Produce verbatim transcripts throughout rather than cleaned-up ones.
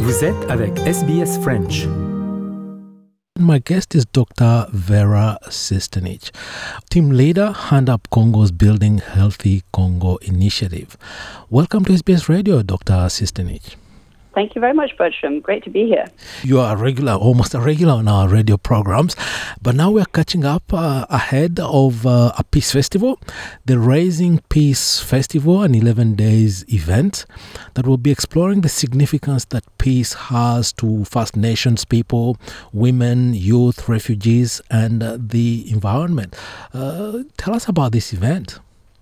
Vous êtes avec S B S French. My guest is Doctor Vera Sistenich, team leader, Hand Up Congo's Building Healthy Congo initiative. Welcome to S B S Radio, Doctor Sistenich. Thank you very much, Bertram. Great to be here. You are a regular, almost a regular on our radio programs, but now we're catching up uh, ahead of uh, a peace festival, the Raising Peace Festival, an eleven days event that will be exploring the significance that peace has to First Nations people, women, youth, refugees, and uh, the environment. Uh, tell us about this event.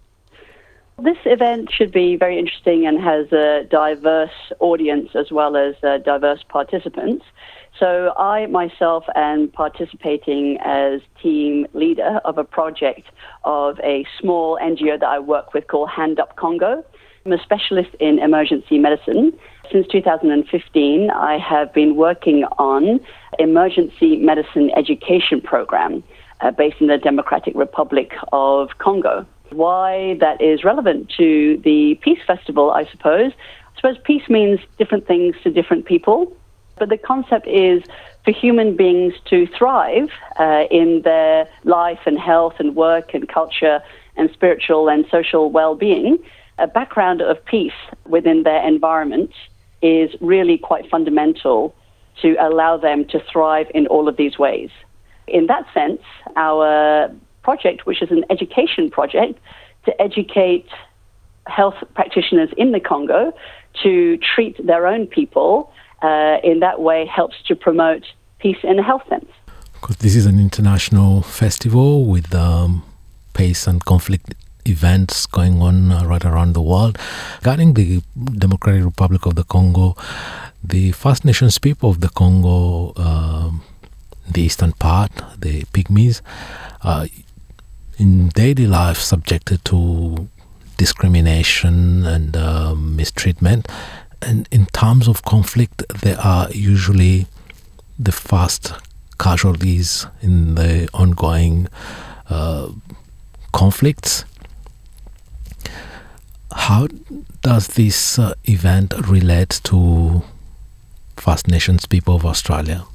This event should be very interesting and has a diverse audience as well as uh, diverse participants. So I myself am participating as team leader of a project of a small N G O that I work with called Hand Up Congo. I'm a specialist in emergency medicine. Since two thousand fifteen, I have been working on emergency medicine education program uh, based in the Democratic Republic of Congo. Why that is relevant to the Peace Festival, I suppose. I suppose peace means different things to different people, but the concept is for human beings to thrive uh, in their life and health and work and culture and spiritual and social well-being. A background of peace within their environment is really quite fundamental to allow them to thrive in all of these ways. In that sense, our project, which is an education project to educate health practitioners in the Congo to treat their own people, uh, in that way helps to promote peace in a health sense. Because this is an international festival with um, peace and conflict events going on uh, right around the world. Regarding the Democratic Republic of the Congo, the First Nations people of the Congo, um, the eastern part, the Pygmies, uh, in daily life subjected to discrimination and uh, mistreatment. And in terms of conflict, they are usually the first casualties in the ongoing uh, conflicts. How does this uh, event relate to First Nations people of Australia?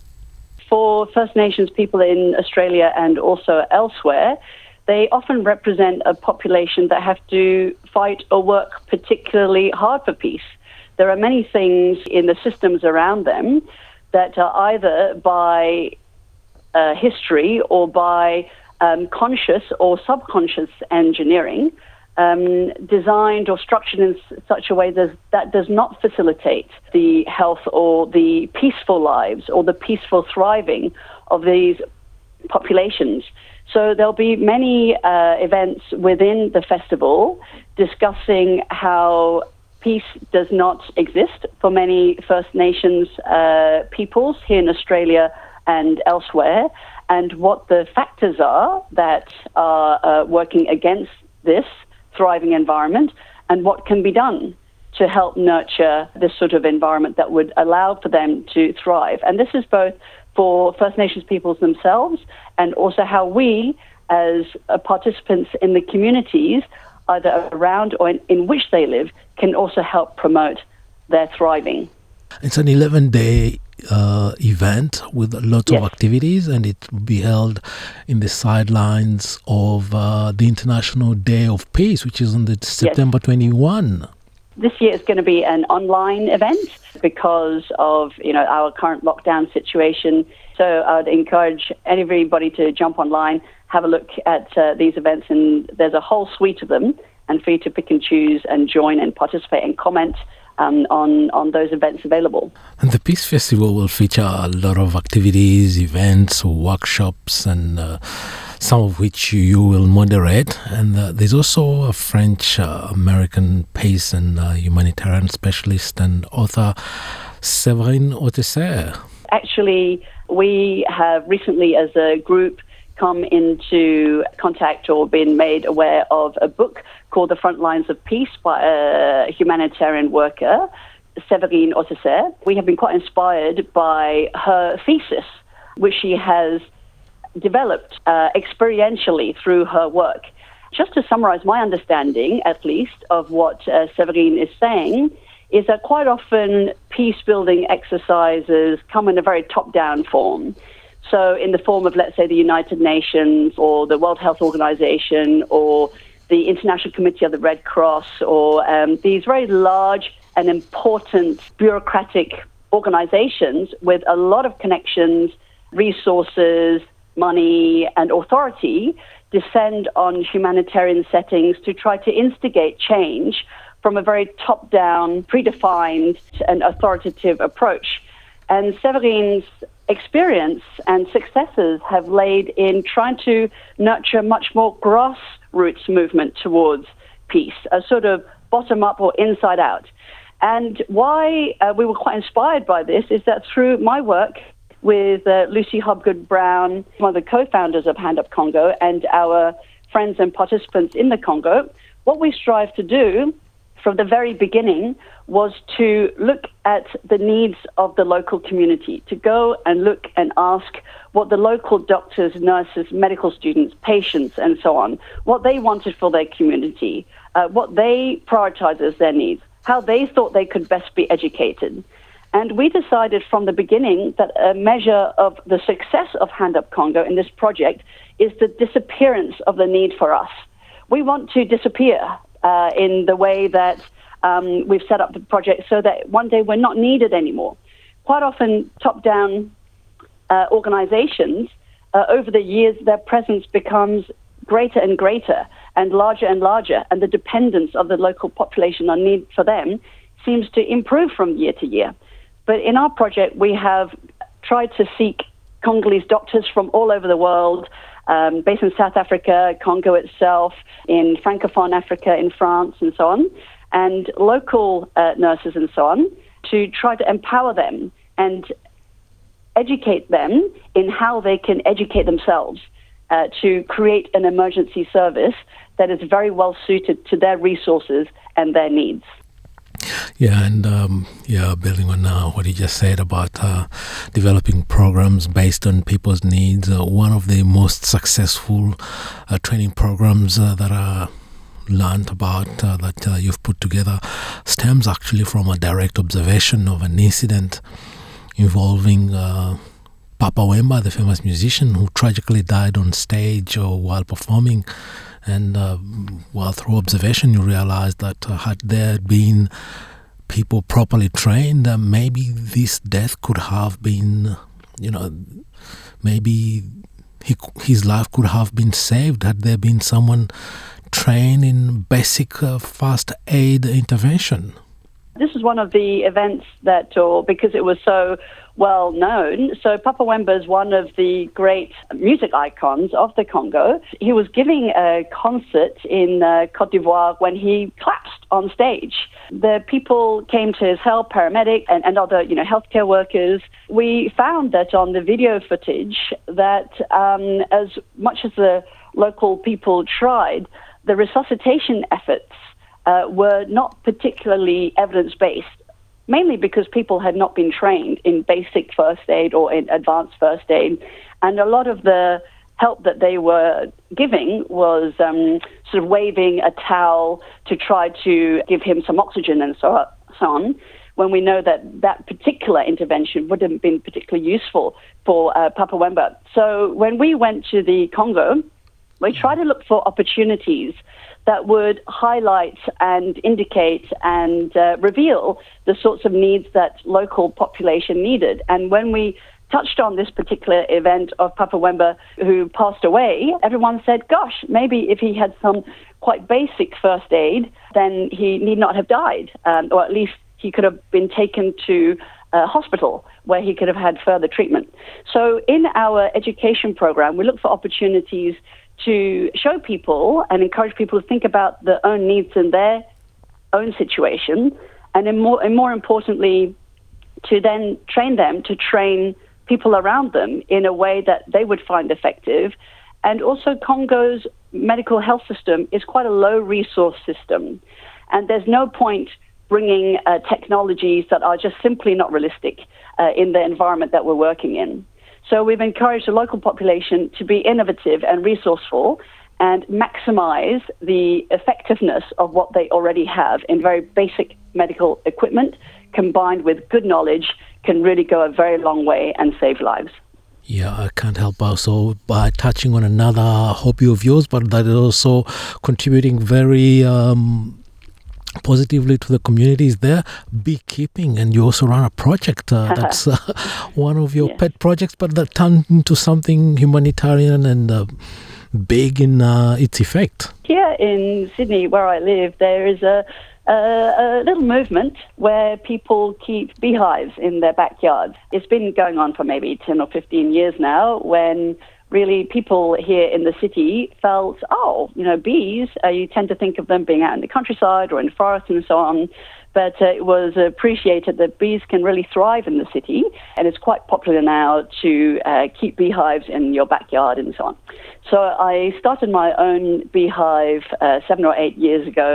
For First Nations people in Australia and also elsewhere, they often represent a population that have to fight or work particularly hard for peace. There are many things in the systems around them that are either by uh, history or by um, conscious or subconscious engineering um, designed or structured in s- such a way that, that does not facilitate the health or the peaceful lives or the peaceful thriving of these populations. So there'll be many uh, events within the festival discussing how peace does not exist for many First Nations uh, peoples here in Australia and elsewhere, and what the factors are that are uh, working against this thriving environment, and what can be done to help nurture this sort of environment that would allow for them to thrive. And this is both for First Nations peoples themselves and also how we, as uh, participants in the communities, either around or in, in which they live, can also help promote their thriving. It's an eleven-day uh, event with lots Yes. of activities, and it will be held in the sidelines of uh, the International Day of Peace, which is on the September twenty-first. This year is going to be an online event because of, you know, our current lockdown situation. So I'd encourage everybody to jump online, have a look at uh, these events, and there's a whole suite of them, and for you to pick and choose and join and participate and comment um, on, on those events available. And the Peace Festival will feature a lot of activities, events, workshops, and uh, some of which you will moderate. And uh, there's also a French-American uh, peace and uh, humanitarian specialist and author, Séverine Autesserre. Actually, we have recently, as a group, come into contact or been made aware of a book called The Front Lines of Peace by a humanitarian worker, Séverine Autesserre. We have been quite inspired by her thesis, which she has developed uh, experientially through her work. Just to summarize my understanding, at least, of what uh, Séverine is saying, is that quite often peace-building exercises come in a very top-down form. So in the form of, let's say, the United Nations or the World Health Organization or the International Committee of the Red Cross, or um, these very large and important bureaucratic organizations with a lot of connections, resources, money, and authority descend on humanitarian settings to try to instigate change from a very top-down, predefined and authoritative approach. And Séverine's experience and successes have laid in trying to nurture a much more grassroots movement towards peace, a sort of bottom-up or inside-out. And why uh, we were quite inspired by this is that through my work with uh, Lucy Hobgood-Brown, one of the co-founders of Hand Up Congo, and our friends and participants in the Congo, what we strive to do from the very beginning was to look at the needs of the local community, to go and look and ask what the local doctors, nurses, medical students, patients, and so on, what they wanted for their community, uh, what they prioritized as their needs, how they thought they could best be educated. And we decided from the beginning that a measure of the success of Hand Up Congo in this project is the disappearance of the need for us. We want to disappear uh, in the way that um, we've set up the project so that one day we're not needed anymore. Quite often, top-down uh, organizations, uh, over the years, their presence becomes greater and greater and larger and larger, and the dependence of the local population on need for them seems to improve from year to year. But in our project, we have tried to seek Congolese doctors from all over the world, um, based in South Africa, Congo itself, in Francophone Africa, in France, and so on, and local uh, nurses and so on, to try to empower them and educate them in how they can educate themselves uh, to create an emergency service that is very well suited to their resources and their needs. Yeah, and um, yeah, building on uh, what you just said about uh, developing programs based on people's needs, uh, one of the most successful uh, training programs uh, that are learned about uh, that uh, you've put together stems actually from a direct observation of an incident involving uh, Papa Wemba, the famous musician who tragically died on stage or while performing. And uh, well, through observation, you realize that uh, had there been people properly trained, uh, maybe this death could have been, you know, maybe he, his life could have been saved had there been someone trained in basic uh, first aid intervention. This is one of the events that, or because it was so well known, so Papa Wemba is one of the great music icons of the Congo. He was giving a concert in uh, Côte d'Ivoire when he collapsed on stage. The people came to his help, paramedics and, and other, you know, healthcare workers. We found that on the video footage that um, as much as the local people tried, the resuscitation efforts uh, were not particularly evidence-based, mainly because people had not been trained in basic first aid or in advanced first aid. And a lot of the help that they were giving was um, sort of waving a towel to try to give him some oxygen and so on, when we know that that particular intervention wouldn't have been particularly useful for uh, Papa Wemba. So when we went to the Congo, we tried to look for opportunities that would highlight and indicate and uh, reveal the sorts of needs that local population needed. And when we touched on this particular event of Papa Wemba, who passed away, everyone said, gosh, maybe if he had some quite basic first aid, then he need not have died, um, or at least he could have been taken to a hospital where he could have had further treatment. So in our education program, we look for opportunities to show people and encourage people to think about their own needs in their own situation, and in more, and more importantly, to then train them to train people around them in a way that they would find effective. And also, Congo's medical health system is quite a low-resource system, and there's no point bringing uh, technologies that are just simply not realistic uh, in the environment that we're working in. So we've encouraged the local population to be innovative and resourceful and maximize the effectiveness of what they already have in very basic medical equipment combined with good knowledge can really go a very long way and save lives. Yeah, I can't help also by touching on another hobby of yours, but that is also contributing very um, positively to the communities there, beekeeping. And you also run a project uh, that's uh, one of your yeah. pet projects, but that turned into something humanitarian and uh, big in uh, its effect. Here in Sydney, where I live, there is a Uh, a little movement where people keep beehives in their backyards. It's been going on for maybe ten or fifteen years now, when really people here in the city felt, oh, you know, bees, uh, you tend to think of them being out in the countryside or in the forest and so on, but uh, it was appreciated that bees can really thrive in the city, and it's quite popular now to uh, keep beehives in your backyard and so on. So I started my own beehive uh, seven or eight years ago,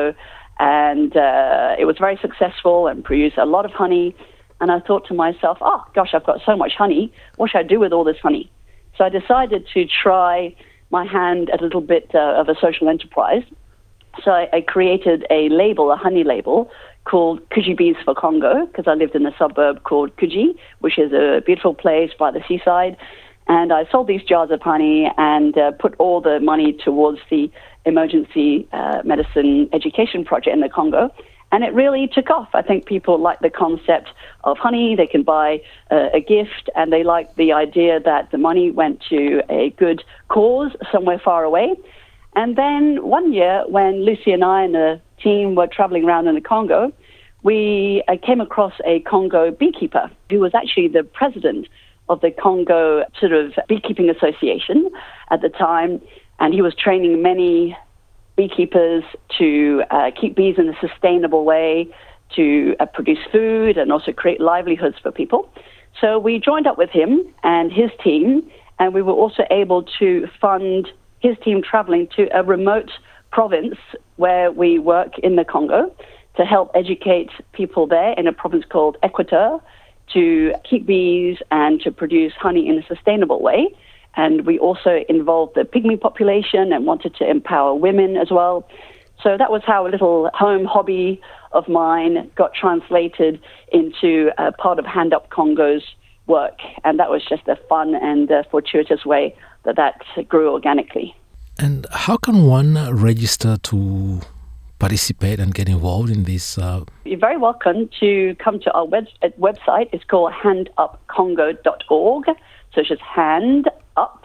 and uh, it was very successful and produced a lot of honey. And I thought to myself, oh, gosh, I've got so much honey. What should I do with all this honey? So I decided to try my hand at a little bit uh, of a social enterprise. So I, I created a label, a honey label, called Coogee Bees for Congo, because I lived in a suburb called Coogee, which is a beautiful place by the seaside. And I sold these jars of honey and uh, put all the money towards the emergency uh, medicine education project in the Congo. And it really took off. I think people like the concept of honey. They can buy uh, a gift, and they like the idea that the money went to a good cause somewhere far away. And then one year, when Lucy and I and the team were traveling around in the Congo, we uh, came across a Congo beekeeper who was actually the president of the Congo sort of beekeeping association at the time. And he was training many beekeepers to uh, keep bees in a sustainable way, to uh, produce food and also create livelihoods for people. So we joined up with him and his team, and we were also able to fund his team traveling to a remote province where we work in the Congo to help educate people there in a province called Equateur to keep bees and to produce honey in a sustainable way. And we also involved the pygmy population and wanted to empower women as well. So that was how a little home hobby of mine got translated into a part of Hand Up Congo's work. And that was just a fun and uh, fortuitous way that that grew organically. And how can one register to participate and get involved in this? Uh... You're very welcome to come to our web- website. It's called hand up congo dot org. So it's just hand up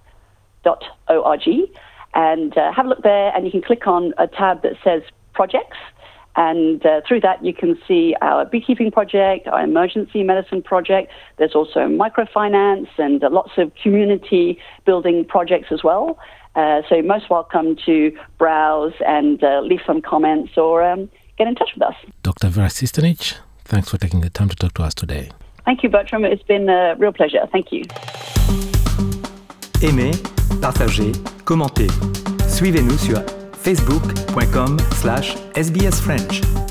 dot org, and uh, have a look there, and you can click on a tab that says projects, and uh, through that you can see our beekeeping project, our emergency medicine project. There's also microfinance and uh, lots of community building projects as well. Uh, so you're most welcome to browse and uh, leave some comments or um, get in touch with us. Doctor Vera Cistanich, thanks for taking the time to talk to us today. Thank you, Bertram. It's been a real pleasure. Thank you. Aimez, partagez, commentez. Suivez-nous sur facebook point com slash S B S French.